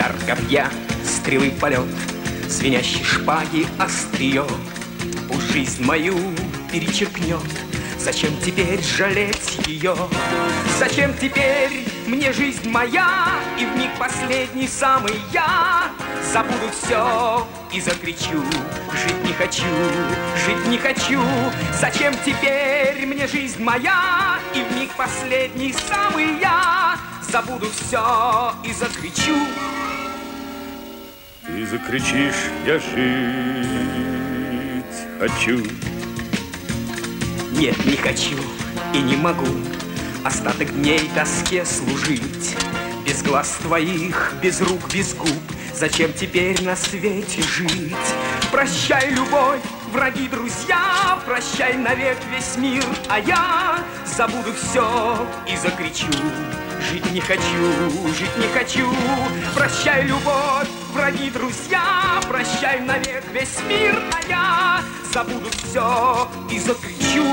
Удар копья, стрелы полет, звенящей шпаги острие уж жизнь мою перечеркнет. Зачем теперь жалеть ее? Зачем теперь мне жизнь моя? И в миг последний самый я забуду все и закричу: жить не хочу, жить не хочу. Зачем теперь мне жизнь моя? И в миг последний самый я забуду все и закричу. Ты закричишь: я жить хочу. Нет, не хочу и не могу остаток дней тоске служить. Без глаз твоих, без рук, без губ, зачем теперь на свете жить? Прощай, любовь, враги, друзья, прощай навек весь мир, а я забуду все и закричу: жить не хочу, жить не хочу. Прощай, любовь, враги, друзья, прощай навек весь мир, а я забуду все и закричу.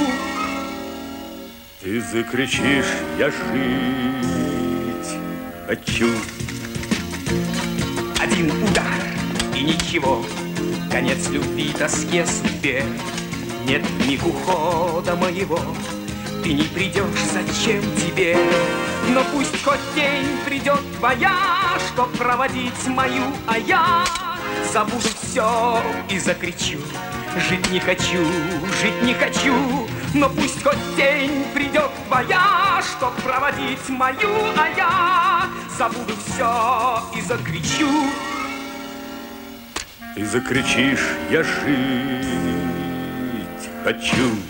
Ты закричишь: я жить хочу. Один удар и ничего, конец любви, тоске, судьбе. Нет миг ухода моего, ты не придешь, зачем тебе? Но пусть хоть день придет твоя, чтоб проводить мою, а я забуду все и закричу: жить не хочу, жить не хочу. Но пусть хоть день придет твоя, чтоб проводить мою, а я забуду все и закричу. Ты закричишь: я жить хочу.